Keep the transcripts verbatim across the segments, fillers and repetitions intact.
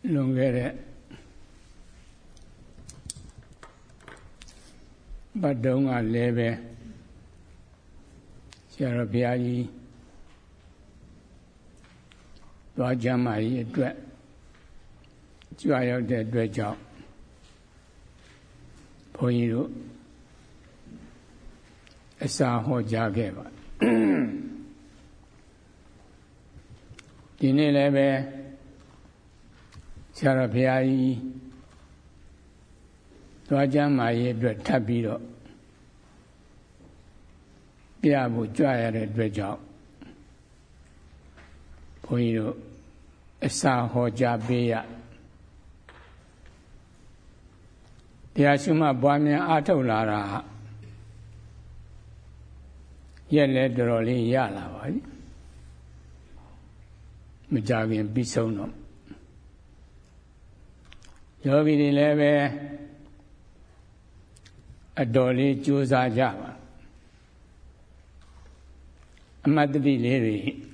လွန်ခဲ့တဲ့ဘတ်တုံးကလည်းပဲဆရာတော်ဘုရားကြီးသွားကြမှာကြီးအတွက်ကြွရောက်တဲ့အတွက်ကြောင့်ဘုန်းကြီးတို့အစာဟောကြားခဲ့ပါဒီနေ့လည်းပဲဆရာတော်ဘုရားကြီးသွားကြမှာကြီးအတွက်ထပ်ပြီးတော့ပြဖို့ကြွရတဲ့အတွက်ကြောင့်ဘုန်းကြီးတို့အစာဟောကြားပေးရတရားရှိမှပွားများအားထုတ်လာတာရက်လဲတော်တော်လေးရလာပါပြီမကြခင်ပြီးဆုံးတော့ယောဂီတွေလည်းပဲအတော်လေးကြိုးစားကြပါအမတ်တတိလေး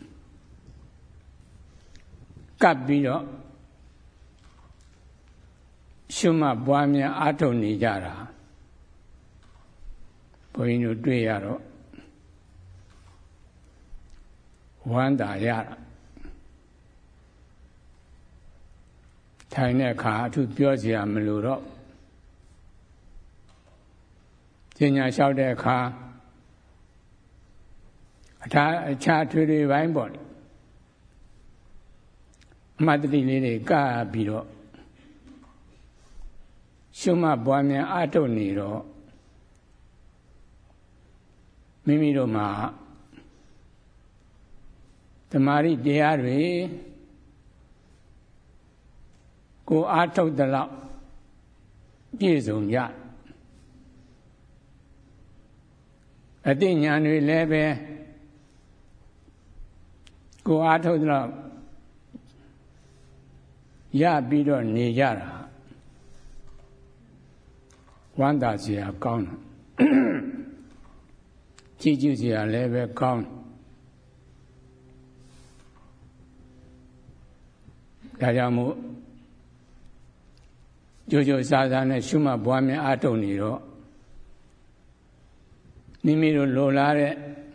တွေကပ်ပြီးတော့ရှုမှတ်ပွားများအားထုတ်နေကြတာဘုန်းကြီးတို့တွေ့ရတော့ဝမ်းသာရတာထိုင်တဲ့အခါအထူးပြောစရာမလိုတော့ပညာလျှောက်တဲ့အခါအထာအခြားထွေထွေပိုင်းပေါ့အမတ်တတိလေးတွေကပ်ပြီးတော့ရှုမှတ်ပွားများအားထုတ်နေတော့မိမိတို့မှာသမာဓိတရားတွေကိုအားထုတ်တဲ့လောက်ပြည့်စုံကြအသိဉာဏ်တွေလည်းပဲကိုအားထုတ်တဲ့လောက်ရပြီးတော့နေကြတာဝမ်းသာစရာကောင်းတယ်ကြည်ကျူးစရာလည်းပဲကောင်းတယ်ဒါကြောင့်မို့ကြိုးကြိုးစားစားနဲ့ရှုမှတ်ပွားများအားထုတ်နေတော့မိမိတို့လိုလားတဲ့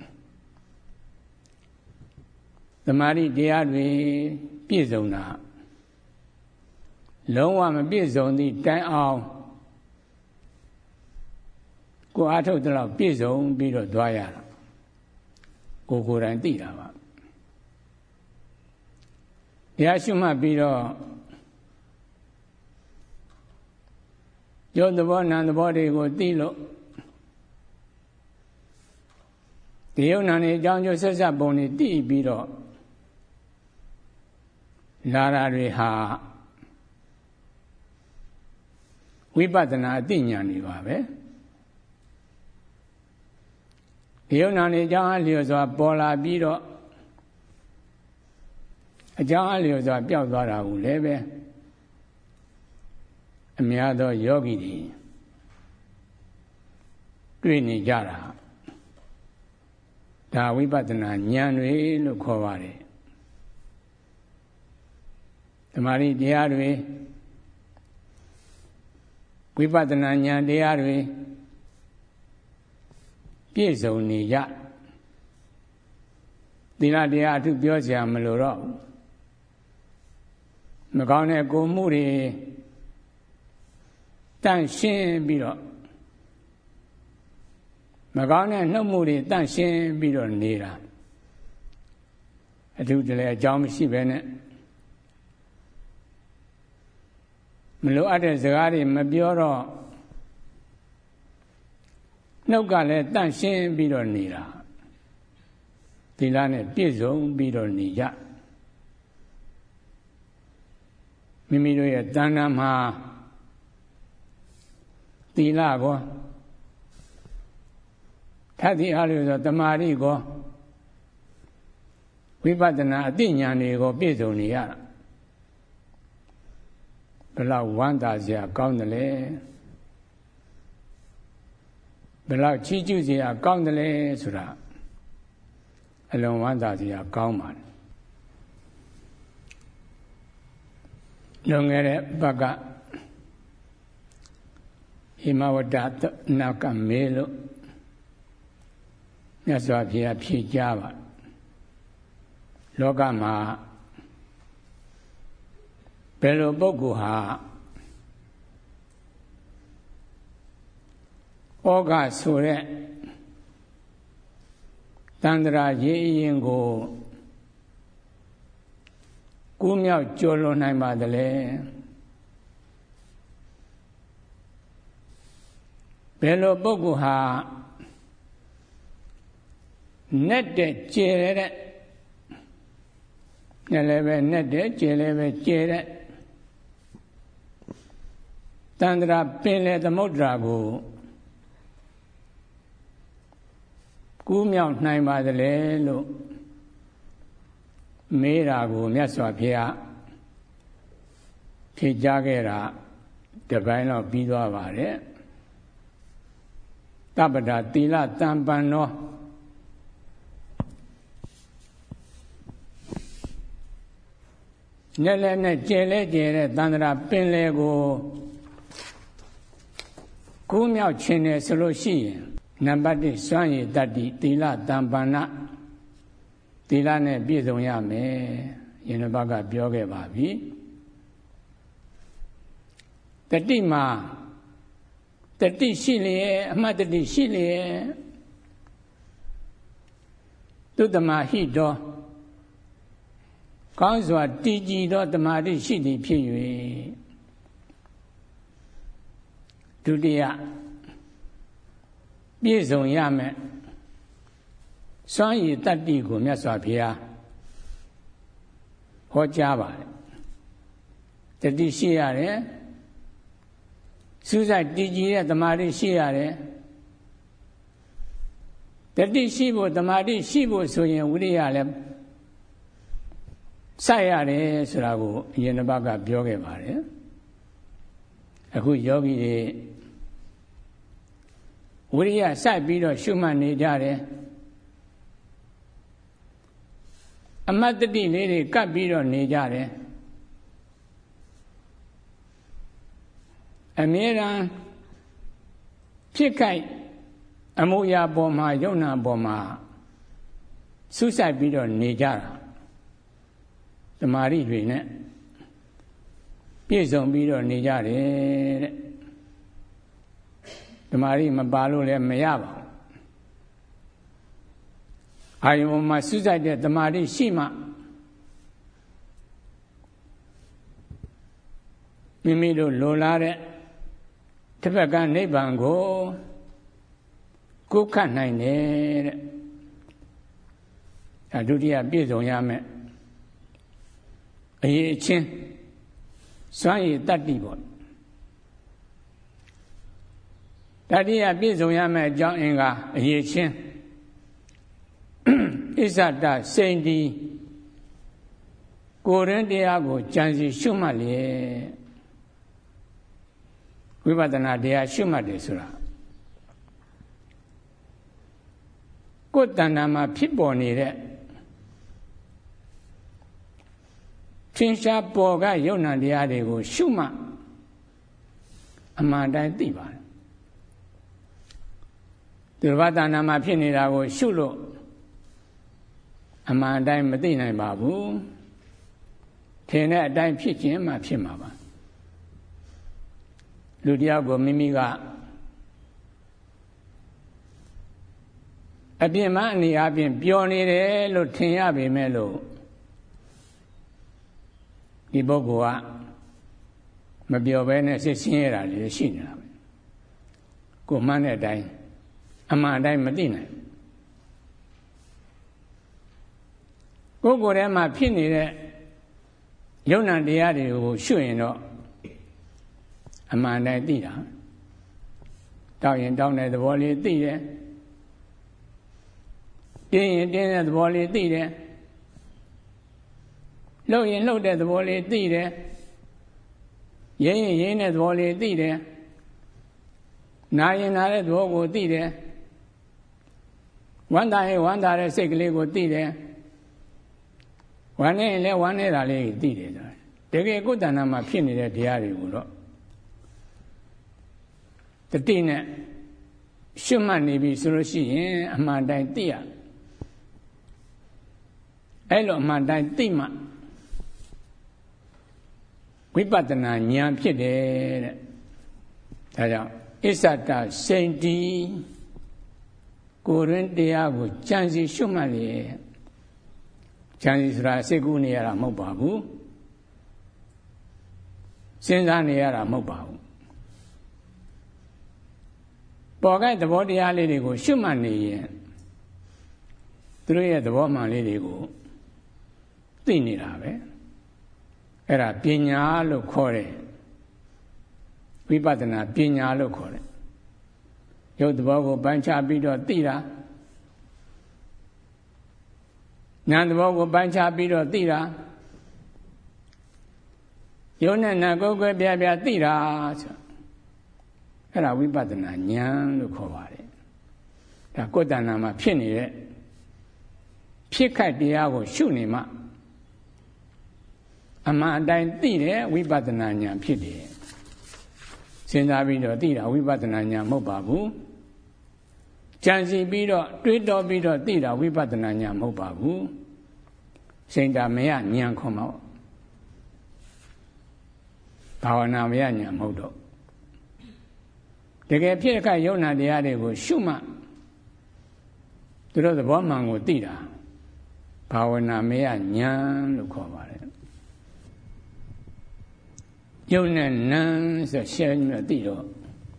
သမာဓိတရားတွေပြည့်စုံတာလုံးဝမပြည့်စုံသည့်တိုင်အောင်ကိုအားထုတ်တော့ပြည့်စုံပြီးတော့သွားရတာကိုကိုယ်တိုင်သိတာပါတရားရှုမှတ်ပြီးတော့ရုပ်သဘောနာမ်သဘောတွေကိုသိလို့ဒီယုံနာနေအကြောင်းကျိုးဆက်ဆက်ပုံတွေသိပြီးတော့လာတာတွေဟာဝိပဿနာအသိဉာဏ်တွေပါပဲဒီယုံနာနေအကြောင်းအလျော်စွာပေါ်လာပြီးတော့အကြောင်းအလျော်စွာပျောက်သွားတာကိုလည်းပဲအများသောယောဂီတွေတွေ့နေကြတာဒါဝိပဿနာဉာဏ်တွေလို့ခေါ်ပါတယ်သမာဓိတရားတွေဝိပဿနာဉာဏ်တရားတွေပြည့်စုံနေကြသီလတရားအထုပြောစရာမလိုတော့မကောင်းတဲ့ကိုယ်မှုတွေတန့်ရှင်းပြီးတော့မကောင်းတဲ့နှုတ်မှုတွေတန့်ရှင်းပြီးတော့နေတာအထုတလည်းအကြောင်းမရှိပဲနဲ့မလိုအပ်တဲ့စကားတွေမပြောတော့နှုတ်ကလည်းတန့်ရှင်းပြီးတော့နေတာသီလနဲ့ပြည့်စုံပြီးတော့နေကြမိမိတို့ရဲ့တဏ္ဍာမှာသီလကောထပ်သည်အားလို့ဆိုတမာရီကောဝိပဿနာအသိဉာဏ်တွေကိုပြည့်စုံနေရတာဘယ်လောက်ဝမ်းသာစရာကောင်းတယ်လဲဘယ်လောက်ချီးကျူးစရာကောင်းတယ်လဲဆိုတာအလွန်ဝမ်းသာစရာကောင်းပါတယ်လွန်ခဲ့တဲ့ဘက်ကဟိမဝတ္တနောက်ကမေးလို့မြတ်စွာဘုရားဖြေကြားပါလောကမှာဘယ်လိုပုဂ္ဂိုလ်ဟာဩဃဆိုတဲ့တန္တရာရေးအရင်ကိုကူးမြောက်ကျော်လွန်နိုင်ပါသလဲဘယ်လိုပုဂ္ဂိုလ်ဟာနဲ့တဲ့ကျဲတဲ့နဲ့လည်းပဲနဲ့တဲ့ကျဲလည်းပဲကျဲတဲ့တန္တရာပင်လေသမုဒ္ဒရာကိုကူးမြောက်နိုင်ပါသလဲလို့မေးတာကိုမြတ်စွာဘုရားဖြေကြားခဲ့တာတပိုင်းတော့ပြီးသွားပါတယ်တပ္ပဒသီလတံပန္နောနဲ့လည်းနဲ့ကျဲလဲကျဲတဲ့တန္တရာပင်လေကိုကူးမြောက်ခြင်းနဲ့ဆိုလို့ရှိရင်နံပါတ်တစ်စွမ်းရည်တတ္တိသီလတံပန္နသီလနဲ့ပြည့်စုံရမယ်ယင်ဘကပြောခဲ့ပါပြီတတိမှာတတိရှိလျက်အမှတ်တတိရှိလျက်သုတ္တမဟိတောကောင်းစွာတည်ကြည်သောတမာတိရှိသည်ဖြစ်၍ဒုတိယပြည့်စုံရမယ်စွမ်းရည်တတ္တိကိုမြတ်စွာဘုရားဟောကြားပါတယ်တတိရှိရတယ်စူးစိုက်တည်ကြည်တဲ့တမာတိရှိရတယ်တတိရှိဖို့တမာတိရှိဖို့ဆိုရင်ဝိရိယလည်းစိုက်ရတယ်ဆိုတာကိုအရင်တစ်ပတ်ကပြောခဲ့ပါတယ်အခုယောဂီတွေဝိရိယစိုက်ပြီးတော့ရှုမှတ်နေကြတယ်အမတ်တတိလေးတွေကပ်ပြီးတော့နေကြတယ်အမြဲတမ်းဖြစ်ခိုက်အမှုရာပေါ်မှာယုံနာပေါ်မှာစူးစိုက်ပြီးတော့နေကြတာသမာဓိတွေနဲ့ပြည့်စုံပြီးတော့နေကြတယ်တဲ့သမာဓိမပါလို့လည်းမရပါဘူးအာယုံမှာစူးစိုက်တဲ့သမာဓိရှိမှမိမိတို့လိုလားတဲ့တစ်ဖက်ကနိဗ္ဗာန်ကိုကိုးခတ်နိုင်တယ်တဲ့ဒါဒုတိယပြည့်စုံရမယ်အရေးအချင်းစွမ်းရည်တတ္တိပေါ့တတိယပြည့်စုံရမယ်အကြောင်းအင်္ဂါအရေးချင်းဣဇဒစိန်တီကိုယ်ရင်းတရားကိုကြံစီရှုမှတ်လေဝိပဿနာတရားရှုမှတ်တယ်ဆိုတာကိုယ်တဏ္ဍာမှာဖြစ်ပေါ်နေတဲ့ထင်ရှားပေါ်ကယုံနာတရားတွေကိုရှုမှတ်အမှန်တိုင်းသိပါတယ်ဒီဝိပဿနာမှာဖြစ်နေတာကိုရှုလို့အမှန်တိုင်းမသိနိုင်ပါဘူးထင်တဲ့အတိုင်းဖြစ်ခြင်းမှဖြစ်မှာပါလူတယောက်ကိုမိမိကအပြင်မှအနေအချင်းပျော်နေတယ်လို့ထင်ရပေမဲ့လို့ဒီပုဂ္ဂိုလ်ကမပျော်ဘဲနဲ့စိတ်ဆင်းရဲတာတွေရှိနေတာပဲကိုမှန်းတဲ့အတိုင်းအမှန်တိုင်းမသိနိုင်ကိုယ်ကိုယ်ထဲမှာဖြစ်နေတဲ့ယုံနာတရားတွေကိုရှုရင်တော့အမှန်တိုင်းသိတာတောက်ရင်တောက်တဲ့သဘောလေးသိတယ်တင်းရင်တင်းတဲ့သဘောလေးသိတယ်လှုပ်ရင်လှုပ်တဲ့သဘောလေးသိတယ်ရင်းရင်ရင်းတဲ့သဘောလေးသိတယ်နာရင်နာတဲ့သဘောကိုသိတယ်ဝမ်းသာရင်ဝမ်းသာတဲ့စိတ်ကလေးကိုသိတယ်ဝမ်းနေရင်လည်းဝမ်းနေတာလေးသိတယ်ဆိုတာတကယ်ကိုယ်တဏ္ဍာမှာဖြစ်နေတဲ့တရားတွေကိုတော့တတိနဲ့ရှုမှတ်နေပြီဆိုလို့ရှိရင်အမှန်တိုင်းသိရအဲ့လိုအမှန်တိုင်းသိမှဝိပဿနာဉာဏ်ဖြစ်တယ်တဲ့ဒါကြောင့်အစ္ဆတစိန်တီကိုယ်ရင်းတရားကိုကြံစီရှုမှတ်လေကြံစီဆိုတာစိတ်ကူးနေရတာမဟုတ်ပါဘူးစဉ်းစားနေရတာမဟုတ်ပါဘူးပေါ်ကသဘောတရားလေးတွေကိုရှုမှတ်နေရင်သူတို့ရဲ့သဘောမှန်လေးတွေကိုသိနေတာပဲအဲ့ဒါပညာလို့ခေါ်တယ်ဝိပဿနာပညာလို့ခေါ်တယ်ရုပ်သဘောကိုပိုင်းခြားပြီးတော့သိတာနာမ်သဘောကိုပိုင်းခြားပြီးတော့သိတာယုံနဲ့နာကိုယ်ကိုယ်ပြပြသိတာဆိုအဲ့ဒါဝိပဿနာဉာဏ်လို့ခေါ်ပါတယ်ဒါကိုယ်တဏ္ဍာမှာဖြစ်နေတဲ့ဖြစ်ခိုက်တရားကိုရှုနေမှအမှန်အတိုင်းသိတယ်ဝိပဿနာဉာဏ်ဖြစ်တယ်စဉ်းစားပြီးတော့သိတာဝိပဿနာဉာဏ်မဟုတ်ပါဘူးကြံစီပြီးတော့တွေးတောပြီးတော့သိတာဝိပဿနာဉာဏ်မဟုတ်ပါဘူးစိတ်ဓာမယဉာဏ်ခေါ်မှာဘာဝနာမယဉာဏ်မဟုတ်တော့တကယ်ဖြစ်ခိုက်ယုံနာတရားတွေကိုရှုမှသူတို့သဘောမှန်ကိုသိတာဘာဝနာမယဉာဏ်လို့ခေါ်ပါတယ်ယုံနဲ့နံဆိုရှင်းပြီးသိတော့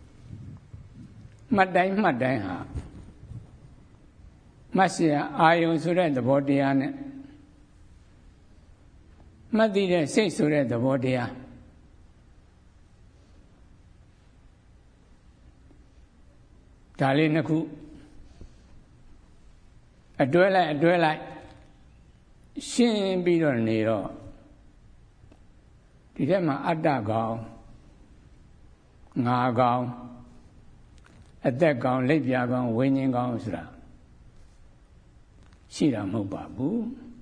မှတ်တိုင်းမှတ်တိုင်းဟာမှတ်เสียအာယုံဆိုတဲ့သဘောတရားနဲ့မှတ်သိတဲ့စိတ်ဆိုတဲ့သဘောတရားဒါလေးနှစ်ခုအတွဲလိုက်အတွဲလိုက်ရှင်းပြီးတော့နေတော့ဒီထဲမှာအတ္တကောင်ငါကောင်အသက်ကောင်လက်ပြကောင်ဝိညာဉ်ကောင်ဆိုတာရှိတာမဟုတ်ပါဘူး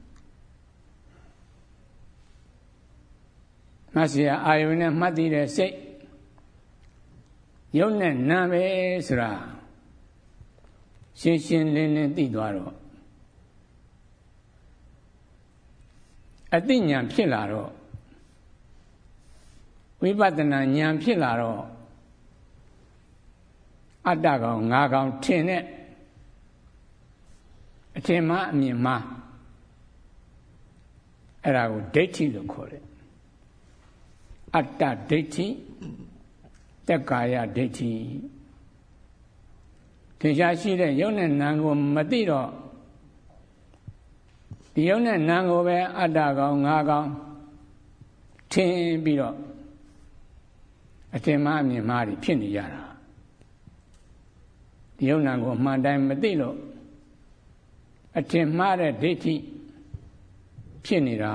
မှတ်เสียအာယုန်နဲ့မှတ်သိတဲ့စိတ်ယုံနဲ့နာပဲဆိုတာရှင်းရှင်းလင်းလင်းသိသွားတော့အသိဉာဏ်ဖြစ်လာတော့ဝိပဿနာဉာဏ်ဖြစ်လာတော့အတ္တကောင်ငါကောင်ထင်တဲ့အထင်မှားအမြင်မှားအဲ့ဒါကိုဒိဋ္ဌိလို့ခေါ်တယ်အတ္တဒိဋ္ဌိတက္ကာယဒိဋ္ဌိထင်ရှားရှိတဲ့ယုံနဲ့နာမ်ကိုမသိတော့ဒီယုံနဲ့နာမ်ကိုပဲအတ္တကောင်ငါကောင်ထင်ပြီးတော့အထင်မှားအမြင်မှားတွေဖြစ်နေကြတာဒီယုံနာမ်ကိုအမှန်တိုင်းမသိလို့အထင်မှားတဲ့ဒိဋ္ဌိဖြစ်နေတာ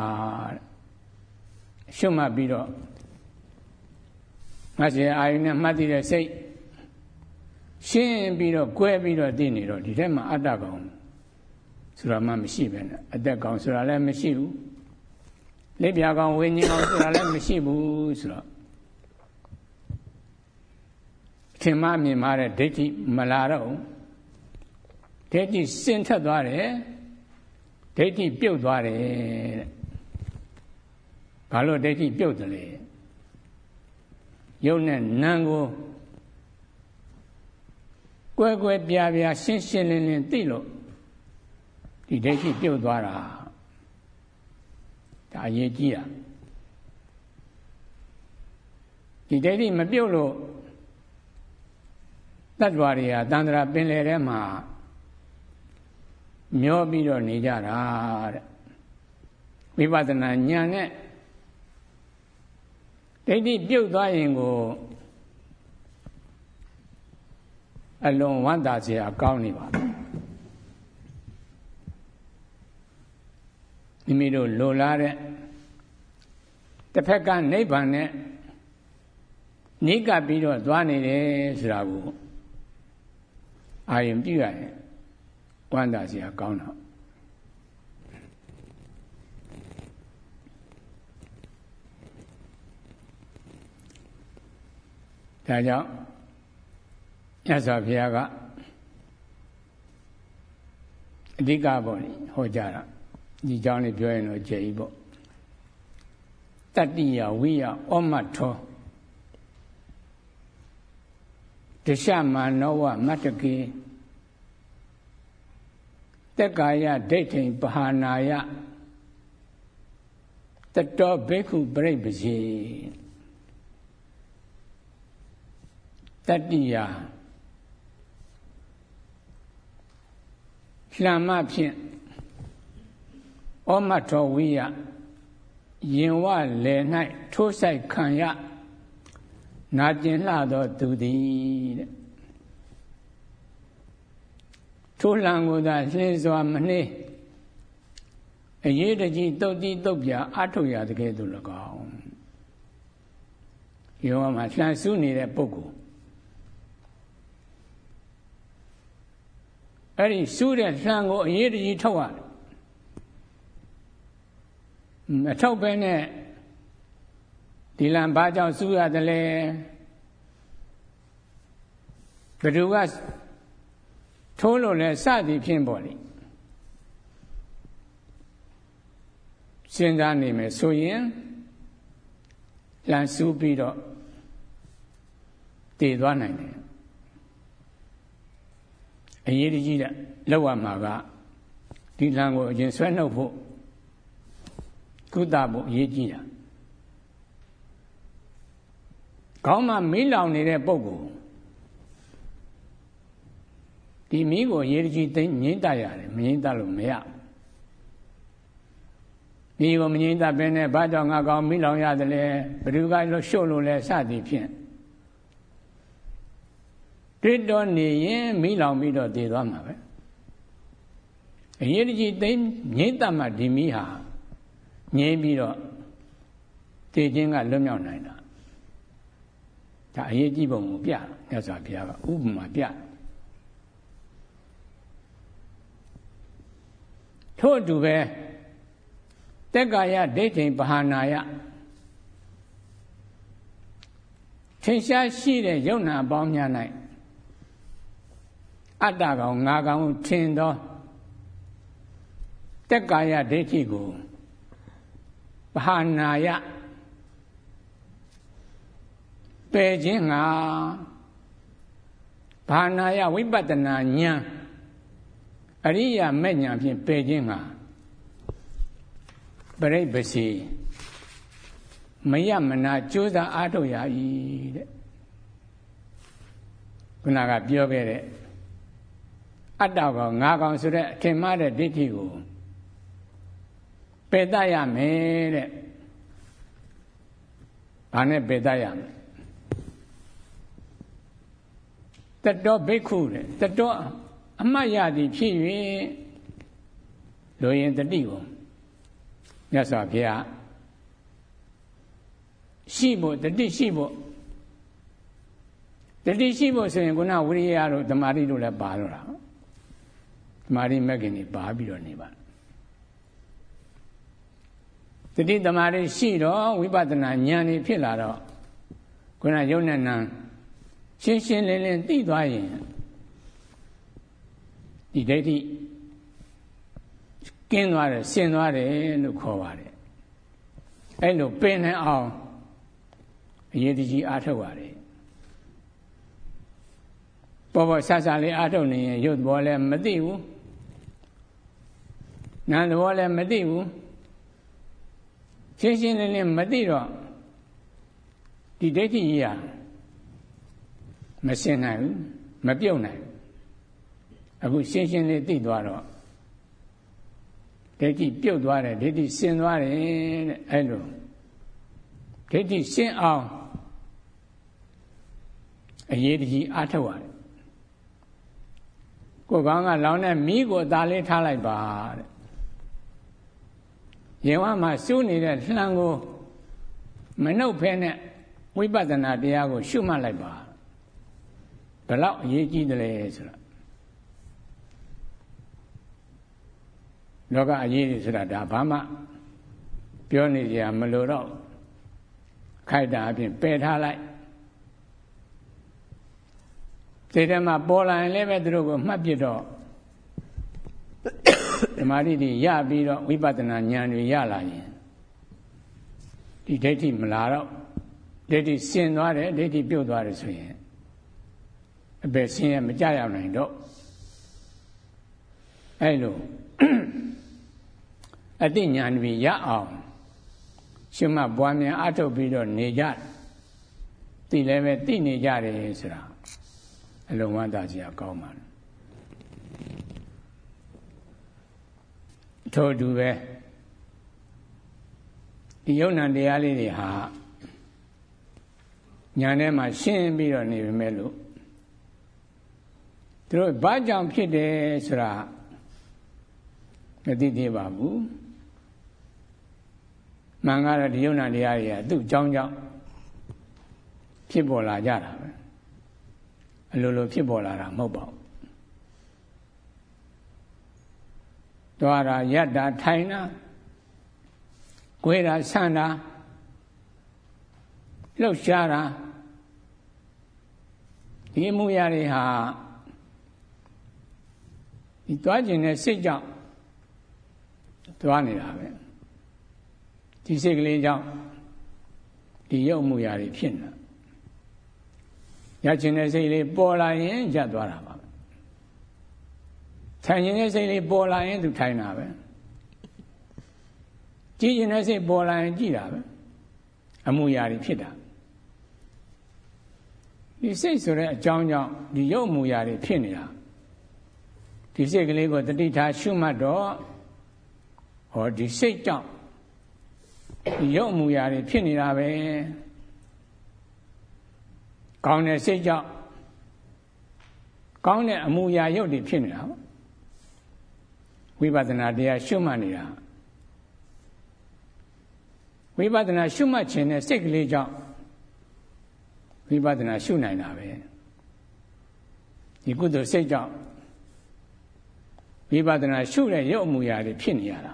ရှုမှတ်ပြီးတော့ငါစီအာယုနဲ့မှတ်သိတဲ့စိတ်ရှင်းပြီးတော့ကွဲပြီးတော့သိနေတော့ဒီထဲမှာအတ္တကောင်ဆိုတာမှမရှိပဲနဲ့အသက်ကောင်ဆိုတာလည်းမရှိဘူးလက်ပြကောင်ဝိညာဉ်ကောင်ဆိုတာလည်းမရှိဘူးဆိုတော့ထင်မှားမြင်မှားတဲ့ဒိဋ္ဌိမလာတော့ဒိဋ္ဌိစင်ထက်သွားတယ်ဒိဋ္ဌိပြုတ်သွားတယ်တဲ့ဘာလို့ဒိဋ္ဌိပြုတ်တယ်လဲယုံနဲ့နာမ်ကိုကွဲကွဲပြားပြားရှင်းရှင်းလင်းလင်းသိလို့ဒီဒိဋ္ဌိပြုတ်သွားတာဒါအရေးကြီးတာဒီဒိဋ္ဌိမပြုတ်လို့တတ္တဝါတွေကတန္တရာပင်လယ်ထဲမှာမျောပြီးတော့နေကြတာတဲ့ဝိပဿနာဉာဏ်နဲ့ဒိဋ္ဌိပြုတ်သွားရင်ကိုအလွန်ဝမ်းသာစရာကောင်းနေပါပြီမိမိတို့လိုလားတဲ့တစ်ဖက်ကနိဗ္ဗာန်နဲ့နိကပ်ပြီးတော့သွားနေတယ်ဆိုတာကိုအာရုံပြုရရင်ဝမ်းသာစရာကောင်းတော့ဒါကြောင့်မြတ်စွာဘုရားကအဓိကပေါ့လေဟောကြတာဒီကြောင်းလေးပြောရင်တော့ကျေကြီးပေါ့တတ္တိယဝိယဩမတ်ထောဒရှမာနောဝမတ္တကေတက်ကာယဒိဋ္ဌိပဟာနာယတတောဘိက္ခုပရိပ္ပစီတတ္တိယလှမ်းမဖြင့်ဩမတ်ထောဝိယရင်ဝလယ်၌ထိုးဆိုင်ခံရနာကျင်လှသောသူသည်တဲ့ထိုလှန်ကိုသာလှင်းစွာမနှေးအရေးတကြီးတုတ်တိတုတ်ပြအထုတ်ရတကယ်သူ၎င်းယောဂမှာလှန်ဆူးနေတဲ့ပုဂ္ဂိုလ်အဲ့ဒီဆူးတဲ့လှန်ကိုအရေးတကြီးထုတ်ရတယ်မထုတ်ဘဲနဲ့ဒီလံဘာကြောင့်ဆူးရတယ်လဲဘယ်သူကထိုးလို့လဲစသည်ဖြင့်ပေါ့လေစဉ်းစားနေမယ်ဆိုရင်လမ်းဆူးပြီးတော့တည်သွားနိုင်တယ်အရေးကြီးတဲ့လောက်ရမှာကဒီလမ်းကိုအရင်ဆွဲနှုတ်ဖို့ကုသဖို့အရေးကြီးတာခေါင်းမှာမီးလောင်နေတဲ့ပုဂ္ဂိုလ်ဒီမီးကိုအရေးကြီးသိငြိမ့်တရတယ်မငြိမ့်တလို့မရမီးကိုမငြိမ့်တဘဲနဲ့ဘာကြောင့်ငါကောင်မီးလောင်ရတယ်လဲဘယ်သူကလို့ရှို့လို့လဲစသည်ဖြင့်တွေ့တော့နေရင်မီးလောင်ပြီးတော့တည်သွားမှာပဲအရေးကြီးသိငြိမ့်တမှဒီမီးဟာငြိမ့်ပြီးတော့တည်ခြင်းကလွတ်မြောက်နိုင်တာဒါအရေးကြီးပုံကိုပြမြတ်စွာဘုရားကဥပမာပြထို့အတူပဲတက်ကာယဒိဋ္ဌိပဟာနာယထင်ရှားရှိတဲ့ယုံနာအပေါင်းများ၌အတ္တကောင်ငါကောင်ထင်သောတက်ကာယဒိဋ္ဌိကိုပဟာနာယပယ်ခြင်းငါဘာနာယဝိပဿနာဉာဏ်အရိယာမဲ့ဉာဏ်ဖြင့်ပယ်ခြင်းငါပရိပ္ပစီမယမနာကြိုးစားအားထုတ်ရ၏တဲ့ခုနကပြောခဲ့တဲ့အတ္တကောင်ငါကောင်ဆိုတဲ့အထင်မှားတဲ့ဒိဋ္ဌိကိုပယ်တတ်ရမယ်တဲ့ဘာနဲ့ပယ်တတ်ရမလဲတတောဘိက္ခုတဲ့တတောအမှတ်ရသည်ဖြစ်၍လိုရင်တတိကိုမြတ်စွာဘုရားရှိဖို့တတိရှိဖို့တတိရှိဖို့ဆိုရင်ခုနဝိရိယတို့ဓမ္မရိတို့လည်းပါတော့တာဓမ္မရိမဂ္ဂင်တွေပါပြီးတော့နေပါတတိဓမ္မရိရှိတော့ဝိပဿနာဉာဏ်တွေဖြစ်လာတော့ခုနယုံနဲ့နံရှင်းရှင်းလင်းလင်းသိသွားရင်ဒီဒိဋ္ဌိကင်းသွားတယ်ရှင်းသွားတယ်လို့ခေါ်ပါတယ်အဲ့လိုပင်နေအောင်အရေးကြီးအားထုတ်ရတယ်ပေါ်ပေါ်ဆဆလေးအားထုတ်နေရင်ရုပ်သဘောလည်းမသိဘူးနာမ်သဘောလည်းမသိဘူးရှင်းရှင်းလင်းလင်းမသိတော့ဒီဒိဋ္ဌိကြီးဟာမရှင်းနိုင်ဘူးမပြုတ်နိုင်ဘူးအခုရှင်းရှင်းလေးသိသွားတော့ဒိဋ္ဌိပြုတ်သွားတယ်ဒိဋ္ဌိရှင်းသွားတယ်တဲ့အဲ့လိုဒိဋ္ဌိရှင်းအောင်အရေးကြီးအားထုတ်ရတယ်ကိုယ်ကောင်းကလောင်းတဲ့မီးကိုအသာလေးထားလိုက်ပါတဲ့ရင်ဝမှာစူးနေတဲ့လှံကိုမနှုတ်ဖဲနဲ့ဝိပဿနာတရားကိုရှုမှတ်လိုက်ပါဘယ်လောက်အရေးကြီးတယ်လဲဆိုတော့လောကအရေးကြီးဆိုတာဒါဘာမှပြောနေကြမလို့တော့ခိုက်တာအပြင်ပယ်ထားလိုက်စိတ်ထဲမှာပေါ်လာရင်လည်းပဲသူတို့ကိုမှတ်ပြတော့ဓမ္မတိတွေရပြီးတော့ဝိပဿနာဉာဏ်တွေရလာရင်ဒီဒိဋ္ဌိမလာတော့ဒိဋ္ဌိဆင်သွားတယ်ဒိဋ္ဌိပြုတ်သွားတယ်ဆိုရင်အပယ်ဆင်းရဲမကြရောက်နိုင်တော့အဲ့လိုအတိညာဏ်တွေရအောင်ရှုမှတ်ပွားများအထုတ်ပြီးတော့နေကြသိလည်းပဲသိနေကြတယ်ဆိုတာအလုံးဝသာစရာကောင်းပါလားထို့အတူပဲဒီယုံနာတရားလေးတွေဟာညာထဲမှာရှင်းပြီးတော့နေပေမဲ့လို့သူတို့ဘာကြောင့်ဖြစ်တယ်ဆိုတာမသိသေးပါဘူးမှန်ကတော့ဒီယုံနာတရားတွေကသူ့အကြောင်းကြောင့်ဖြစ်ပေါ်လာကြတာပဲအလိုလိုဖြစ်ပေါ်လာတာမဟုတ်ပါဘူးသွားတာယက်တာထိုင်တာကိုယ်တာဆန့်တာလှုပ်ရှားတာဒီအမှုရာတွေဟာဒီသွားခြင်းနဲ့စိတ်ကြောင့်သွားနေတာပဲဒီစိတ်ကလေးကြောင့်ဒီရုပ်မှုရာတွေဖြစ်နေတာရခြင်းတဲ့စိတ်လေးပေါ်လာရင်ရပ်သွားတာပါထိုင်ခြင်းတဲ့စိတ်လေးပေါ်လာရင်သူထိုင်တာပဲကြည်ခြင်းတဲ့စိတ်ပေါ်လာရင်ကြည်တာပဲအမှုရာတွေဖြစ်တာဒီစိတ်ဆိုတဲ့အကြောင်းကြောင့်ဒီရုပ်မှုရာတွေဖြစ်နေတာဒီစိတ်ကလေးကိုတတိထားရှုမှတ်တော့ဟောဒီစိတ်ကြောင့်ဒီရုပ်မှုရာတွေဖြစ်နေတာပဲကောင်းတဲ့စိတ်ကြောင့်ကောင်းတဲ့အမှုရာရုပ်တွေဖြစ်နေတာဝိပဿနာတရားရှုမှတ်နေတာဝိပဿနာရှုမှတ်ခြင်းနဲ့စိတ်ကလေးကြောင့်ဝိပဿနာရှုနိုင်တာပဲဒီကုသိုလ်စိတ်ကြောင့်ဝိပဿနာရှုတဲ့ရုပ်အမှုရာတွေဖြစ်နေရတာ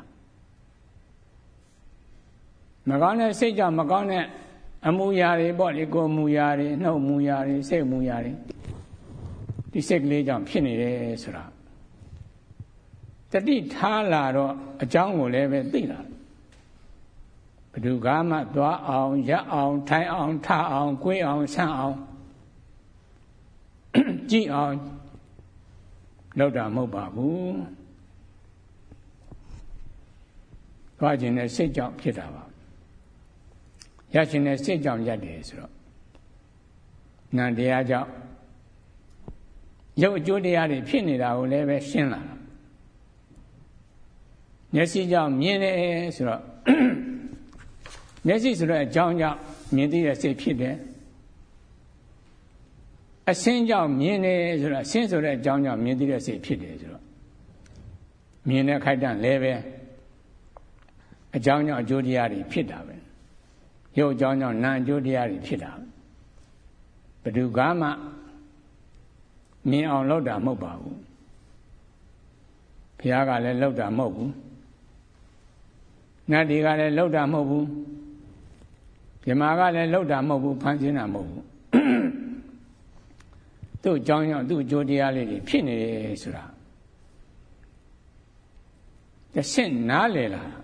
မကောင်းတဲ့စိတ်ကြောင့်မကောင်းတဲ့အမှုရာတွေပေါ့လေကိုယ်မူရာတွေနှုတ်မူရာတွေစိတ်မူရာတွေဒီစိတ်ကလေးကြောင့်ဖြစ်နေတယ်ဆိုတာတတိထားလာတော့အကြောင်းကိုလည်းပဲသိလာဘယ်သူကမှသွားအောင်ရက်အောင်ထိုင်အောင်ထအောင်ကိုယ်အောင်ဆန့်အောင်ကြည့်အောင်လောက်တာမဟုတ်ပါဘူးသွားခြင်းနဲ့စိတ်ကြောင့်ဖြစ်တာပါရခြင်းနဲ့စိတ်ကြောင့်ရတယ်ဆိုတော့နံတရားကြောင့်ရုပ်အကျိုးတရားတွေဖြစ်နေတာကိုလည်းပဲရှင်းလာတာမျက်စိကြောင့်မြင်တယ်ဆိုတော့မျက်စိဆိုတဲ့အကြောင်းကြောင့်မြင်သိတဲ့စိတ်ဖြစ်တယ်အစင်းကြောင့်မြင်တယ်ဆိုတော့အစင်းဆိုတဲ့အကြောင်းကြောင့်မြင်သိတဲ့စိတ်ဖြစ်တယ်ဆိုတော့မြင်တဲ့ခိုက်တန့်လည်းပဲအကြောင်းကြောင့်အကျိုးတရားတွေဖြစ်တာပဲရုပ်အကြောင်းကြောင့်နာမ်အကျိုးတရားတွေဖြစ်တာဘယ်သူကမှမြင်အောင်လုပ်တာမဟုတ်ပါဘူးဘုရားကလည်းလုပ်တာမဟုတ်ဘူးနတ်တွေကလည်းလုပ်တာမဟုတ်ဘူးမြမာကလည်းလုပ်တာမဟုတ်ဘူးဖန်ဆင်းတာမဟုတ်ဘူးသူ့အကြောင်းကြောင့်သူ့အကျိုးတရားလေးတွေဖြစ်နေတယ်ဆိုတာတဆင့်နားလည်လာတာ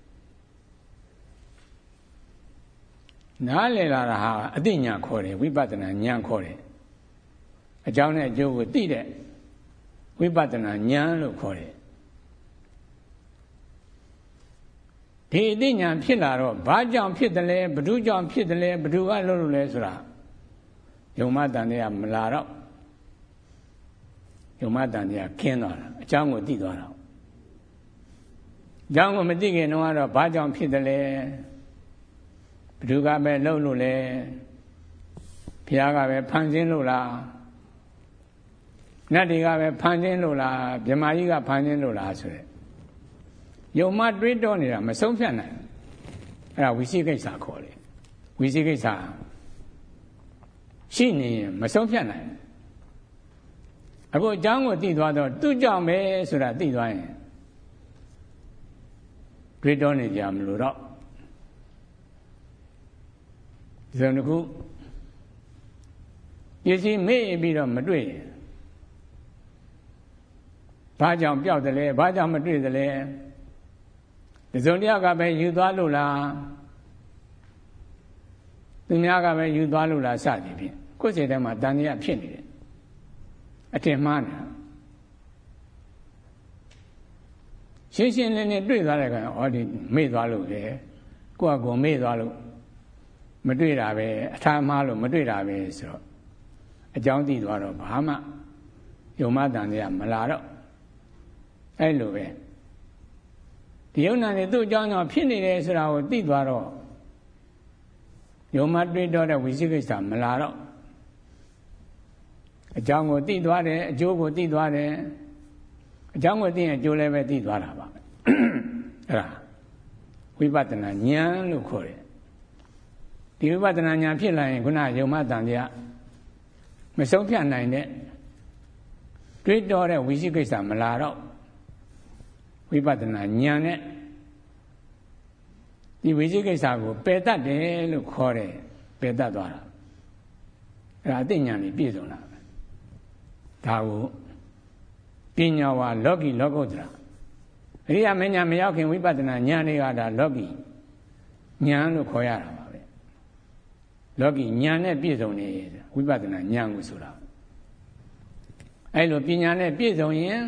နားလည်လာတာဟာအသိဉာဏ်ခေါ်တယ်ဝိပဿနာဉာဏ်ခေါ်တယ်အကြောင်းနဲ့အကျိုးကိုသိတဲ့ဝိပဿနာဉာဏ်လို့ခေါ်တယ်ဒီအသိဉာဏ်ဖြစ်လာတော့ဘာကြောင့်ဖြစ်တယ်လဲဘယ်သူကြောင့်ဖြစ်တယ်လဲဘယ်သူကလုပ်လို့လဲဆိုတာယုံမတန်တရားမလာတော့ယုံမတန်တရားခင်းသွားတာအကြောင်းကိုသိသွားတာအကြောင်းကိုမသိခင်တော့ကတော့ဘာကြောင့်ဖြစ်တယ်လဲဘယ်သူကပဲလှုပ်လို့လဲဘုရားကပဲဖန်ဆင်းလို့လားနတ်တွေကပဲဖန်ဆင်းလို့လားမြမာကြီးကဖန်ဆင်းလို့လားဆိုတဲ့ယုံမတွေးတောနေတာမဆုံးဖြတ်နိုင်အဲ့ဒါဝိသိကိစ္စခေါ်တယ်ဝိသိကိစ္စရှိနေရင်မဆုံးဖြတ်နိုင်အခုအကြောင်းကိုသိသွားတော့သူ့ကြောင့်ပဲဆိုတာသိသွားရင်တွေးတောနေကြမလို့တော့ဒီလိုတစ်ခုပစ္စည်းမေ့ပြီးတော့မတွေ့ရင်ဘာကြောင့်ပျောက်တယ်လဲဘာကြောင့်မတွေ့တယ်လဲတစုံတစ်ယောက်ကပဲယူသွားလို့လားသူများကပဲယူသွားလို့လားစသည်ဖြင့်ကိုယ်စိတ်ထဲမှာတန်တရားဖြစ်နေတယ်အထင်မှားနေတာရှင်းရှင်းလင်းလင်းတွေ့သွားတဲ့အခါဩဒီမေ့သွားလို့ပဲကိုယ့်အကူမေ့သွားလို့မတွေ့တာပဲအထာမှားလို့မတွေ့တာပဲဆိုတော့အကြောင်းသိသွားတော့ဘာမှယုံမတန်တရားမလာတော့အဲ့လိုပဲဒီယုံနာနေသူ့အကြောင်းကြောင့်ဖြစ်နေတယ်ဆိုတာကိုသိသွားတော့ယုံမတွေ့တော့တဲ့ဝိသိကိစ္စမလာတော့အကြောင်းကိုသိသွားတယ်အကျိုးကိုသိသွားတယ်အကြောင်းကိုသိရင်အကျိုးလည်းပဲသိသွားတာပါပဲအဲ့ဒါဝိပဿနာဉာဏ်လို့ခေါ်တယ်ဒီဝိပဿနာဉာဏ်ဖြစ်လာရင်ခုနယုံမတန်တရားမဆုံးဖြတ်နိုင်တဲ့တွေးတောတဲ့ဝိသိကိစ္စမလာတော့ဝိပဿနာဉာဏ်နဲ့ဒီဝိသိကိစ္စကိုပယ်တတ်တယ်လို့ခေါ်တယ်ပယ်တတ်သွားတာအဲ့ဒါအသိဉာဏ်ကြီးပြည့်စုံလာပဲဒါကိုပညာဝါလောကီလောကုတ္တရာအရိယာမဉာဏ်မရောက်ခင်ဝိပဿနာဉာဏ်တွေကဒါလောကီဉာဏ်လို့ခေါ်ရတာပါပဲလောကီဉာဏ်နဲ့ပြည့်စုံနေဝိပဿနာဉာဏ်ကိုဆိုတာအဲ့လိုပညာနဲ့ပြည့်စုံရင်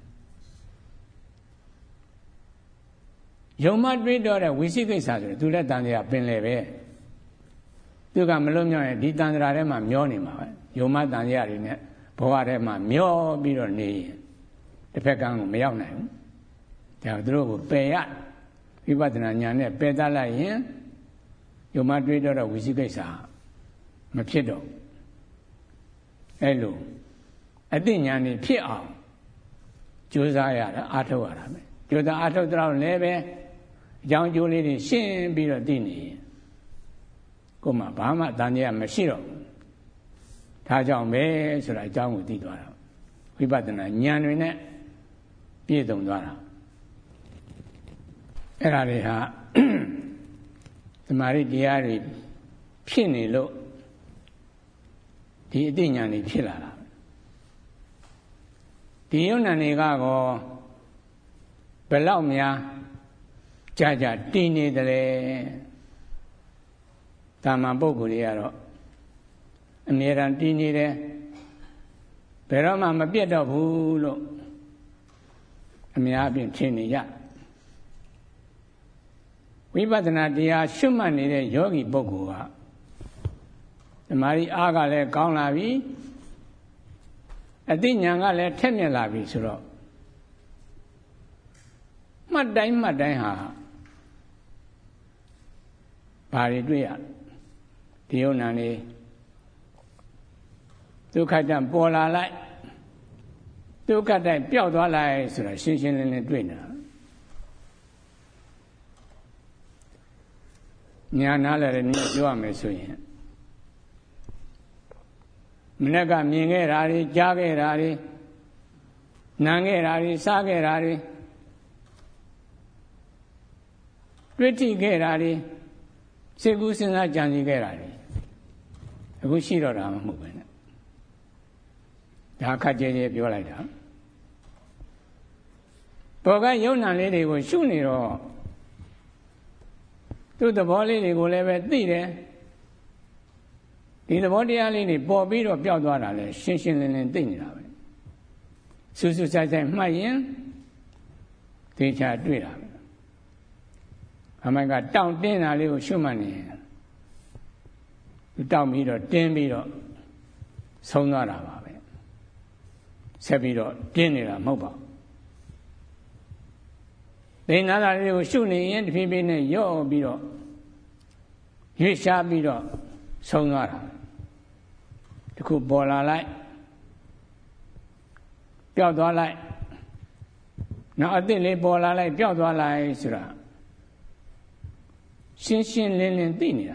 ယုံမတွေးတော့တဲ့ဝိသိကိစ္စဆိုရင်သူလည်းတန်တရားပင်လေပဲသူကမလွတ်မြောက်ရင်ဒီတန်တရားထဲမှာမျောနေမှာပဲယုံမတန်တရားတွေနဲ့ဘဝထဲမှာမျောပြီးတော့နေရင်တစ်ဖက်ကန်းကိုမရောက်နိုင်ဘူးဒါသူတို့ကိုပယ်ရဝိပဿနာဉာဏ်နဲ့ပယ်တတ်လိုက်ရင်ယုံမတွေးတော့တဲ့ဝိသိကိစ္စမဖြစ်တော့အဲ့လိုအသိဉာဏ်นี่ဖြစ်အောင်ကြိုးစားရတာအားထုတ်ရတာပဲကြိုးစားအားထုတ်တော့လည်းပဲအကြောင်းအကျိုးလေးတွေရှင်းပြီးတော့သိနေရင်ကိုယ်မှဘာမှတန်တရားမရှိတော့ဘူးဒါကြောင့်ပဲဆိုတာအကြောင်းကိုသိသွားတာဝိပဿနာဉာဏ်တွေနဲ့ပြည့်စုံသွားတာအဲ့ဒါတွေဟာသမာဓိတရားတွေဖြစ်နေလို့ဒီအသိဉာဏ်တွေဖြစ်လာတာဒီယုံနာတွေကကောဘယ်လောက်များကြာကြာတည်နေတယ်တာမန်ပုဂ္ဂိုလ်တွေကတော့အမြဲတမ်းတည်နေတယ်ဘယ်တော့မှမပြတ်တော့ဘူးလို့အများအပြားထင်နေကြဝိပဿနာတရားရှုမှတ်နေတဲ့ယောဂီပုဂ္ဂိုလ်ကဓမ္မရီအားကလည်းကောင်းလာပြီအသိဉာဏ်ကလည်းထက်မြက်လာပြီဆိုတော့မှတ်တိုင်းမှတ်တိုင်းဟာဘာတွေတွေ့ရဒီယုံနာနေဒုက္ခတံပေါ်လာလိုက်ဒုက္ခတိုင်းပျောက်သွားလိုက်ဆိုတာရှင်းရှင်းလင်းလင်းတွေ့နေတာညာနာလည်းနည်းပြောရမယ်ဆိုရင်မနေ့ကမြင်ခဲ့တာတွေကြားခဲ့တာတွေနားခဲ့တာတွေစားခဲ့တာတွေတွေ့ထိခဲ့တာတွေစိတ်ကူးစဉ်းစားကြံစည်ခဲ့တာတွေအခုရှိတော့တာမဟုတ်ပဲနဲ့ဒါခက်ကြဲကြဲပြောလိုက်တာပေါ်ကယုံနာလေးတွေကိုရှုနေတော့သူ့သဘောလေးတွေကိုလည်းပဲသိတယ်ဒီသဘောတရားလေးတွေပေါ်ပြီးတော့ပျောက်သွားတာလဲရှင်းရှင်းလင်းလင်းသိနေတာပဲစူးစူးဆိုင်ဆိုင်မှတ်ရင်သိချာတွေ့တာပဲအမှန်ကတောင့်တင်းတာလေးကိုရှုမှတ်နေတောင့်ပြီးတော့တင်းပြီးတော့ဆုံးသွားတာပါပဲဆက်ပြီးတော့တင်းနေတာမဟုတ်ပါဘူးဒိဋ္ဌာနာလေးကိုရှုနေရင်တဖြည်းဖြည်းနဲ့ရော့ပြီးတော့ရွေ့ရှားပြီးတော့ဆုံးသွားတာတခုပေါ်လာလိုက်ပျောက်သွားလိုက်နောက်အသစ်လေးပေါ်လာလိုက်ပျောက်သွားလိုက်ဆိုတာရှင်းရှင်းလင်းလင်းသိနေတာ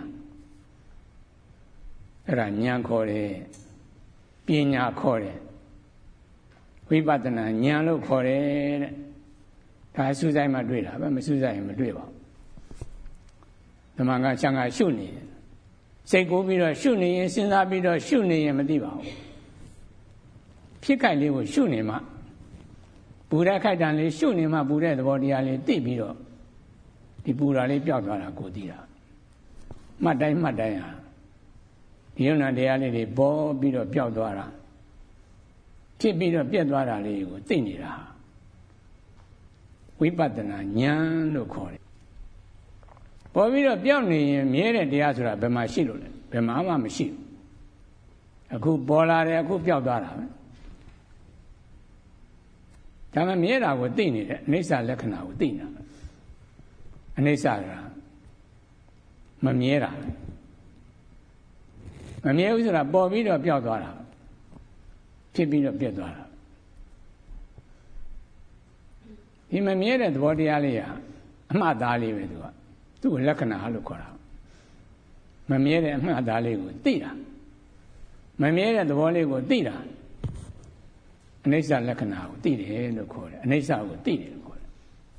အဲ့ဒါဉာဏ်ခေါ်တယ်ပညာခေါ်တယ်ဝိပဿနာဉာဏ်လို့ခေါ်တယ်တဲ့ဒါစူးစိုက်မှတွေ့တာပဲမစူးစိုက်ရင်မတွေ့ပါဘူးဓမ္မကချံကရှုနေတယ်စိတ်ကိုပြီးတော့ရှုနေရင်စဉ်းစားပြီးတော့ရှုနေရင်မသိပါဘူးဖြစ်ခိုက်လေးကိုရှုနေမှပူတဲ့ခိုက်တံလေးရှုနေမှပူတဲ့သဘောတရားလေးသိပြီးတော့ဒီပူတာလေးပျောက်သွားတာကိုသိတာမှတ်တိုင်းမှတ်တိုင်းဟာဒီယုံနာတရားလေးတွေပေါ်ပြီးတော့ပျောက်သွားတာဖြစ်ပြီးတော့ပြက်သွားတာလေးကိုသိနေတာဝိပဿနာဉာဏ်လို့ခေါ်တယ်ပေါ်ပြီးတော့ပျောက်နေရင်မြဲတဲ့တရားဆိုတာဘယ်မှာရှိလို့လဲဘယ်မှာမှမရှိဘူးအခုပေါ်လာတယ်အခုပျောက်သွားတာပဲဒါမှမြဲတာကိုသိနေတယ်အနိစ္စလက္ခဏာကိုသိနေတာအနိစ္စကမမြဲတာမမြဲဘူးဆိုတာပေါ်ပြီးတော့ပျောက်သွားတာဖြစ်ပြီးတော့ပြတ်သွားတာဒီမမြဲတဲ့သဘောတရားလေးကအမှတ်သားလေးပဲသူကသူ့ကိုလက္ခဏာလို့ခေါ်တာမမြဲတဲ့အမှတ်သားလေးကိုသိတာမမြဲတဲ့သဘောလေးကိုသိတာအနိစ္စလက္ခဏာကိုသိတယ်လို့ခေါ်တယ်အနိစ္စကိုသိတယ်လို့ခေါ်တယ်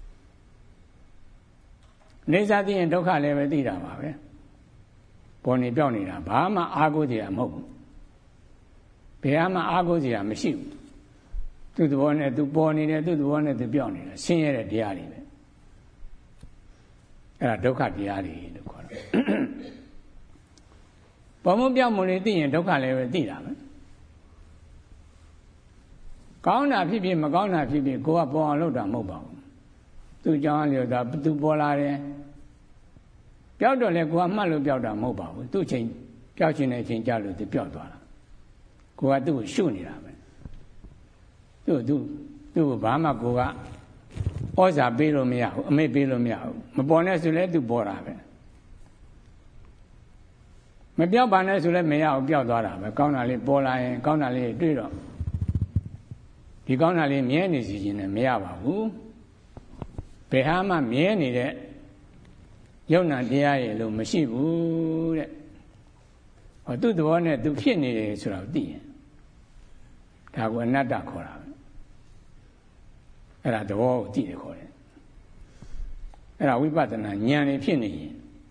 အနိစ္စသိရင်ဒုက္ခလည်းပဲသိတာပါပဲပေါ်နေပြောင်းနေတာဘာမှအားကိုးကြရမဟုတ်ဘူးဘယ်မှအားကိုးစရာမရှိဘူးသူ့သဘောနဲ့သူပေါ်နေတယ်သူ့သဘောနဲ့သူပြောင်းနေတယ်ဆင်းရဲတဲ့တရားတွေပဲအဲ့ဒါဒုက္ခတရားတွေလို့ခေါ်တာပေါ်မှုပြောင်းမှုတွေသိရင်ဒုက္ခလည်းပဲသိတာပဲကောင်းတာဖြစ်ဖြစ်မကောင်းတာဖြစ်ဖြစ်ကိုယ်ကပေါ်အောင်လုပ်တာမဟုတ်ပါဘူးသူ့ကြောင့်လျော်တာသူပေါ်လာတယ်ပြောက်တော့လေကိုယ်ကမှတ်လို့ပြောက်တာမဟုတ်ပါဘူးသူ့ချိန်ပြောက်ခြင်းတဲ့အချိန်ကြာလို့သူပြောက်သွားတာကိုကသူ့ကိုရှုနေတာပဲသူ့သူ့သူ့ကိုဘာမှကိုကဩဇာပေးလို့မရဘူးအမိတ်ပေးလို့မရဘူးမပေါ်နဲ့ဆိုလဲသူပေါ်တာပဲမပြောက်ပါနဲ့ဆိုလဲမရဘူးပြောက်သွားတာပဲကောင်းတာလေးပေါ်လာရင်ကောင်းတာလေးတွေ့တော့ဒီကောင်းတာလေးမြဲနေစီခြင်းနဲ့မရပါဘူးဘယ်ဟာမှမြဲနေတဲ့ယုံနာတရားရဲ့လို့မရှိဘူးတဲ့ဟောသူ့သဘောနဲ့သူဖြစ်နေတယ်ဆိုတာကိုသိရင်ဒါကိုအနတ္တခေါ်တာပဲအဲ့ဒါသဘောကိုသိတယ်ခေါ်တယ်အဲ့ဒါဝိပဿနာဉာဏ်နဲ့ဖြစ်နေရင်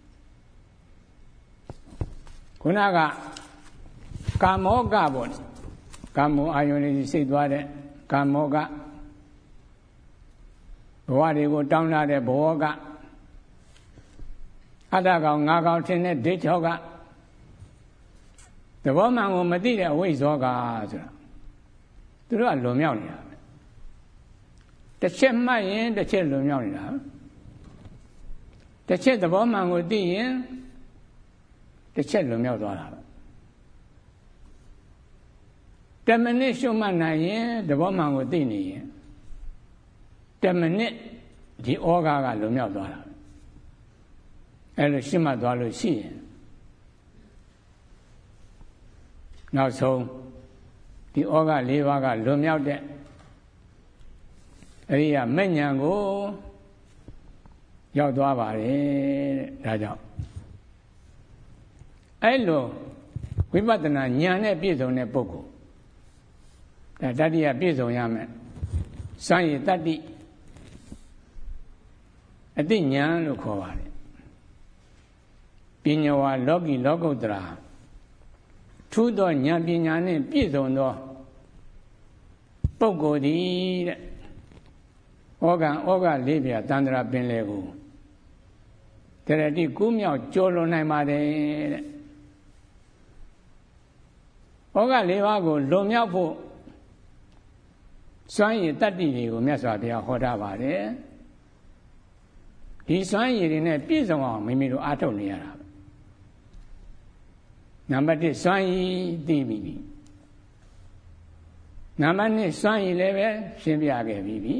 ခုနကကာမောကပေါ့ကာမောအာယုန်လေးစိတ်သွားတဲ့ကာမောကဘဝတွေကိုတောင်းလာတဲ့ဘောကအတ္တကောင်ငါကောင်ထင်တဲ့ဒိဋ္ဌောကသဘောမှန်ကိုမသိတဲ့အဝိဇ္ဇောကဆိုတာသူတို့ကလွန်မြောက်နေတာပဲတစ်ချက်မှတ်ရင်တစ်ချက်လွန်မြောက်နေတာတစ်ချက်သဘောမှန်ကိုသိရင်တစ်ချက်လွန်မြောက်သွားတာပဲတမိနစ်ရှုမှတ်နိုင်ရင်သဘောမှန်ကိုသိနေရင်တမိနစ်ဒီဩဃကလွန်မြောက်သွားတာအဲ့လိုရှင်းမှတ်သွားလို့ရှိရင်နောက်ဆုံးဒီဩဃ၄ပါးကလွန်မြောက်တဲ့အရိယာမဉ္ဇဉ်ကိုရောက်သွားပါတယ်တဲ့ဒါကြောင့်အဲ့လိုဝိပဿနာဉာဏ်နဲ့ပြည့်စုံတဲ့ပုဂ္ဂိုလ်ဒါတတ္တိယပြည့်စုံရမယ်စံရည်တတ္တိအတိဉာဏ်လို့ခေါ်ပါတယ်ပညာဝါလောကီလောကုတ္တရာထူးသောဉာဏ်ပညာနှင့်ပြည့်စုံသောပုဂ္ဂိုလ်သည်တဲ့ဩဃံဩဃလေးပြတန္တရာပင်လေကိုတရတိကူးမြောက်ကျော်လွန်နိုင်ပါတယ်တဲ့ဩဃလေးပါးကိုလွန်မြောက်ဖို့စွမ်းရည်တတ္တိတွေကိုမြတ်စွာဘုရားဟောထားပါတယ်ဒီစွမ်းရည်တွေနဲ့ပြည့်စုံအောင်မိမိတို့အားထုတ်နေရတာနံပါတ်တစ်စွမ်းရည်သိပြီနံပါတ်နှစ်စွမ်းရည်လည်းပဲရှင်းပြခဲ့ပြီးပြီ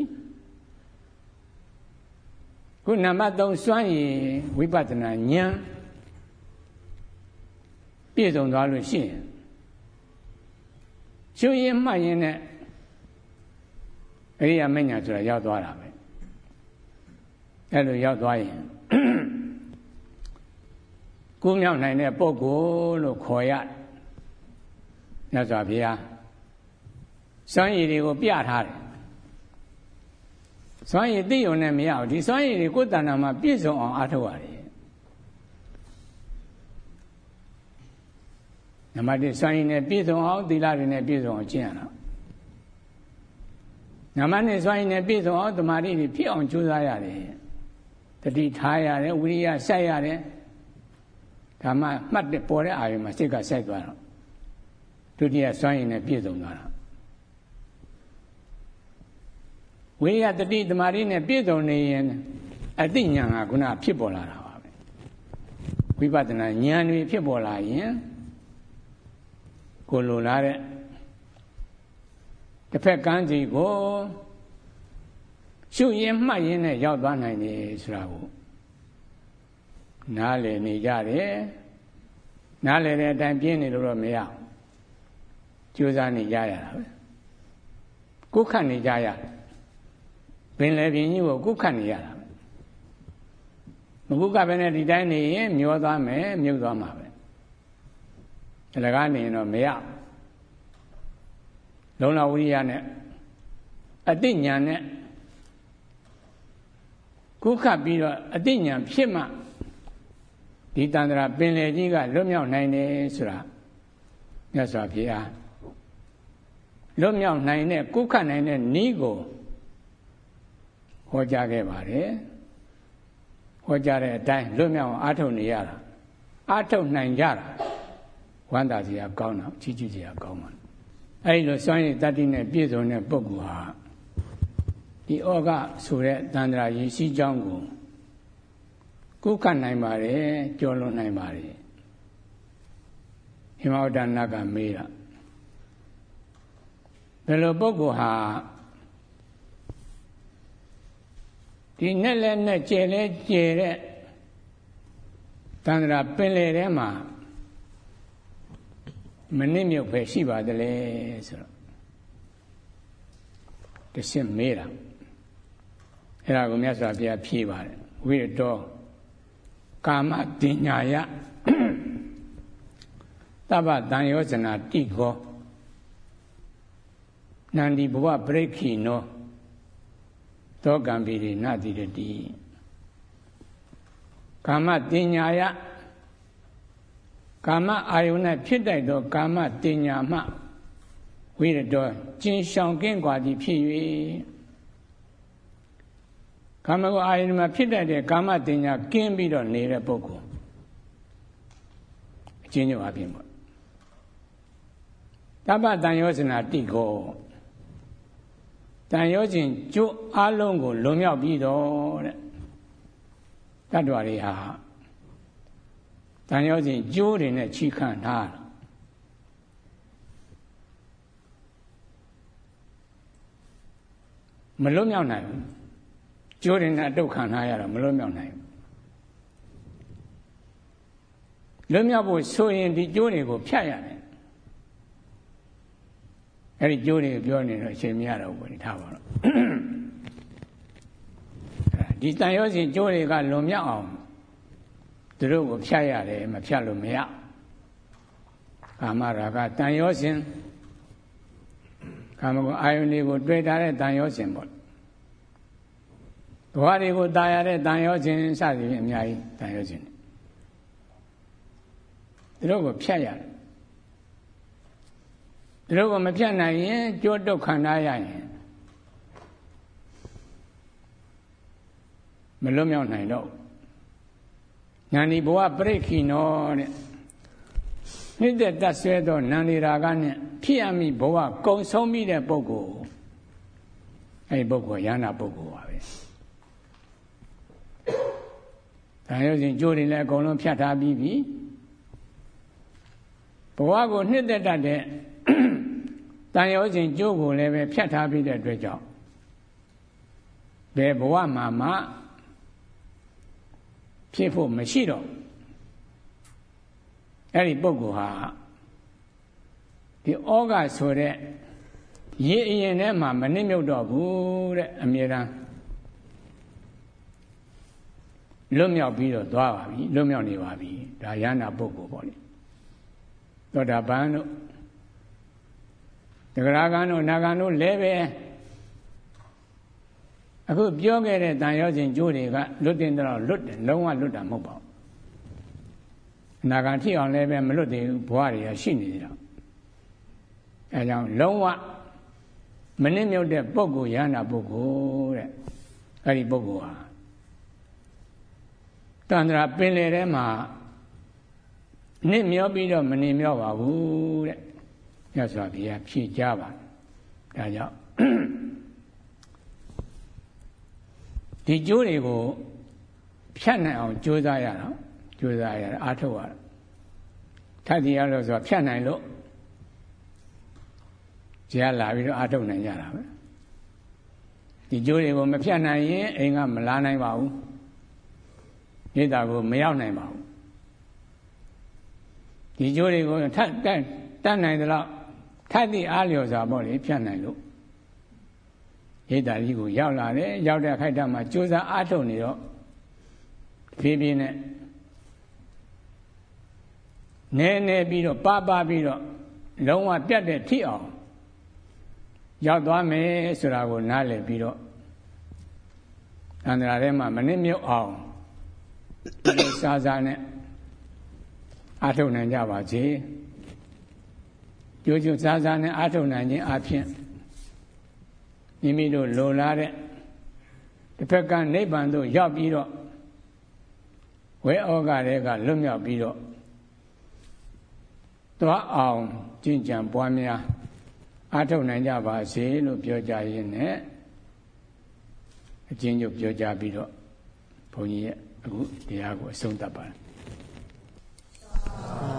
ခုနံပါတ်သုံးစွမ်းရည်ဝိပဿနာဉာဏ်ပြည့်စုံသွားလို့ရှိရင်ရှုရင်မှတ်ရင်နဲ့အရိယာမဉ္ဇဉ်ဆိုတာရောက်သွားတာပဲအဲ့လိုရောက်သွားရင်ကူးမြောက်နိုင်တဲ့ပုဂ္ဂိုလ်လို့ခေါ်ရမြတ်စွာဘုရားစွမ်းရည်တွေကိုပြထားတယ်စွမ်းရည်သိုံနဲ့မရဘူးဒီစွမ်းရည်တွေကိုယ်တဏ္ဍာမှာပြည့်စုံအောင်အားထုတ်ရတယ်နံပါတ်တစ်စွမ်းရည်နဲ့ပြည့်စုံအောင်သီလတွေနဲ့ပြည့်စုံအောင်ကျင့်ရတာနံပါတ်နှစ်စွမ်းရည်နဲ့ပြည့်စုံအောင်သမာဓိတွေဖြစ်အောင်ကြိုးစားရတယ်တတိထားရတယ်ဝိရိယစိုက်ရတယ်ဒါမှမှတ်တဲ့ပေါ်တဲ့အာရုံမှာစိတ်ကစိုက်သွားတော့ဒုတိယစွမ်းရည်နဲ့ပြည့်စုံသွားတာဝိရိယတတိသမာဓိနဲ့ပြည့်စုံနေရင်အသိဉာဏ်ကခုနဖြစ်ပေါ်လာတာပါပဲဝိပဿနာဉာဏ်တွေဖြစ်ပေါ်လာရင်ကိုလိုလားတဲ့တစ်ဖက်ကမ်းစီကိုရှုရင်မှတ်ရင်နဲ့ရောက်သွားနိုင်တယ်ဆိုတာကိုနားလည်နေကြတယ်နားလည်တဲ့အတိုင်းပြင်းနေလို့တော့မရကြိုးစားနေကြရတာပဲကုခတ်နေကြရပင်လေပြင်းကြီးကိုကုခတ်နေရတာမကုခတ်ပဲနဲ့ဒီတိုင်းနေရင်မျောသွားမယ်မြုပ်သွားမှာပဲအလကားနေရင်တော့မရလုံလဝိရိယနဲ့အတိညာနဲ့ကုခတ်ပြီးတော့အတိညာဖြစ်မှဒီတန်ត្រာပင်လေကြီးကလွတ်မြောက်နိုင်တယ်ဆိုတာမြတ်စွာဘုရားလွတ်မြောက်နိုင်တဲ့ကုခတ်နိုင်တဲ့နည်းကိုဟောကြားခဲ့ပါတယ်ဟောကြားတဲ့အတိုင်းလွတ်မြောက်အောင်အားထုတ်နေရတာအားထုတ်နိုင်ကြတာဝမ်းသာစရာကောင်းတာချီးကျူးစရာကောင်းပါအဲဒီလိုစွမ်းရည်တတ္တိနဲ့ပြည့်စုံတဲ့ပုဂ္ဂိုလ်ဟာဒီဩဃဆိုတဲ့တန်ត្រာရည်ရှိကြောင်းကိုကုခတ်နိုင်ပါတယ်ကျော်လွန်နိုင်ပါတယ်ဟိမဝတ္တနာကမေးတာဘယ်လိုပုဂ္ဂိုလ်ဟာဒီနဲ့လည်းနဲ့ကျဲလဲကျဲတဲ့တန်ត្រာပင်လေထဲမှာမနစ်မြုပ်ပဲရှိပါတယ်လေဆိုတော့တရှင်းမေးတာအဲ့ဒါကိုမြတ်စွာဘုရားဖြေပါတယ်ဝိရတောကာမတင်ညာယသဗ္ဗတန်ယောဇနာတိခောနန္ဒီဘဝပရိခိနောသောကံပိရိနတိရတိကာမတင်ညာယကာမအာယုန်နဲ့ဖြစ်တိုက်သောကာမတင်ညာမှဝိရတောကျင်ရှောင်ကင်းกว่าသည်ဖြစ်၍ကာမဂုဏ်အာယုန်မှာဖြစ်တိုက်တဲ့ကာမတင်ညာကင်းပြီးတော့နေတဲ့ပုဂ္ဂိုလ်အချင်းချင်းအပြင်ပေါ့တပ္ပတန်ယောဇနာတိကိုတန်ယောဇဉ်ကျိုးအလုံးကိုလွန်မြောက်ပြီးတော့တဲ့တတ္တဝါတွေဟာတန်ရောစဉ်ကျိုးတွေနဲ့ချီခံထားတာမလွတ်မြောက်နိုင်ဘူးကျိုးတွေနဲ့အတုတ်ခံထားရတော့မလွတ်မြောက်နိုင်ဘူးလွတ်မြောက်ဖို့ဆိုရင်ဒီကျိုးတွေကိုဖြတ်ရတယ်အဲ့ဒီကျိုးတွေပြောနေတော့အချိန်မရတော့ဘူးထားပါတော့ဒီတန်ရောစဉ်ကျိုးတွေကလွန်မြောက်အောင်သူတို့ကိုဖြတ်ရတယ်မဖြတ်လို့မရကာမရာဂတန်ရောစဉ်ကာမဂုဏ်အာယုန်တွေကိုတွေ့ထားတဲ့တန်ရောစဉ်ပေါ့ဘဝတွေကိုတာရတဲ့တန်ရောစဉ်စသည်ဖြင့်အများကြီးတန်ရောစဉ်သူတို့ကိုဖြတ်ရတယ်သူတို့ကိုမဖြတ်နိုင်ရင်ကြိုးတုတ်ခံထားရရင်မလွတ်မြောက်နိုင်တော့နန္ဒီဘဝပရိခိနောတဲ့မြစ်တဲ့တတ်ဆွဲသောနန္ဒီရာဂနဲ့ဖြစ်အမိဘဝကုံဆုံးမိတဲ့ပုဂ္ဂိုလ်အဲဒီပုဂ္ဂိုလ်ရဟနာပုဂ္ဂိုလ်ပါပဲဒါရုပ်စဉ်ကြိုးတွေလည်းအကုန်လုံးဖြတ်ထားပြီးပြီဘဝကိုနှစ်သက်တတ်တဲ့တန်ရောစဉ်ကြိုးကိုလည်းပဲဖြတ်ထားပြီးတဲ့အတွက်ကြောင့်ဘယ်ဘဝမှာမှဖြစ်ဖို့မရှိတော့အဲ့ဒီပုဂ္ဂိုလ်ဟာဒီဩဃဆိုတဲ့ရေအရင်ထဲမှာမနစ်မြုပ်တော့ဘူးတဲ့အမြဲတမ်းလွတ်မြောက်ပြီးတော့သွားပါပြီလွတ်မြောက်နေပါပြီဒါယန္တာပုဂ္ဂိုလ်ပေါ့လေသောတာပန်တို့တဂရဂံတို့နာဂံတို့လည်းပဲအခုပြောခဲ့တဲ့တန်ရောစဉ်ကျိုးတွေကလွတ်တင်တော့လွတ်တယ်လုံးဝလွတ်တာမဟုတ်ပါဘူးနာဂံထိအောင်လည်းပဲမလွတ်သေးဘူးဘဝတွေကရှိနေသေးတော့အဲကြောင့်လုံးဝမနစ်မြုပ်တဲ့ပုဂ္ဂိုလ်ယန္တာပုဂ္ဂိုလ်တဲ့အဲ့ဒီပုဂ္ဂိုလ်ဟာတန္တရာပင်လေထဲမှာနစ်မျောပြီးတော့မနေမျောပါဘူးတဲ့မြတ်စွာဘုရားဖြေကြပါဒါကြောင့်ဒီကျိုးတွေကိုဖြတ်နိုင်အောင်ကြိုးစားရတော့ကြိုးစားရတာအားထုတ်ရတာထပ်တရားလို့ဆိုဖြတ်နိုင်လို့ကြားလာပြီးတော့အားထုတ်နိုင်ကြတာပဲဒီကျိုးတွေကိုမဖြတ်နိုင်ရင်အိမ်ကမလာနိုင်ပါဘူးမြေတာကိုမရောက်နိုင်ပါဘူးဒီကျိုးတွေကိုထပ်တတ်တတ်နိုင်သလောက်ထပ်သည့်အားလျော်စွာပေါ့လေဖြတ်နိုင်လို့မြေတာကြီးကိုရောက်လာတယ်ရောက်တဲ့ခိုက်တမှာကြိုးစားအားထုတ်နေတော့ဖြည်းဖြည်းနဲ့နဲနဲပြီးတော့ပါပါပြီးတော့လုံးဝပြတ်တဲ့ထိအောင်ရောက်သွားမယ်ဆိုတာကိုနားလည်ပြီးတော့အန္တရာယ်ထဲမှာမနစ်မြုပ်အောင်ဒီစားစားနဲ့အားထုတ်နိုင်ကြပါစေကြိုးကြိုးစားစားနဲ့အားထုတ်နိုင်ခြင်းအပြင်မိမိတို့လိုလားတဲ့တစ်ဖက်ကနိဗ္ဗာန်သို့ရောက်ပြီးတော့ဝဲဩဃတွေကလွတ်မြောက်ပြီးတော့သွားအောင်ကျင့်ကြံပွားများအားထုတ်နိုင်ကြပါစေလို့ပြောကြရင်းနဲ့အချင်းချုပ်ပြောကြပြီးတော့ဘုန်းကြီးရဲ့အခုတရားကိုအဆုံးသတ်ပါတယ်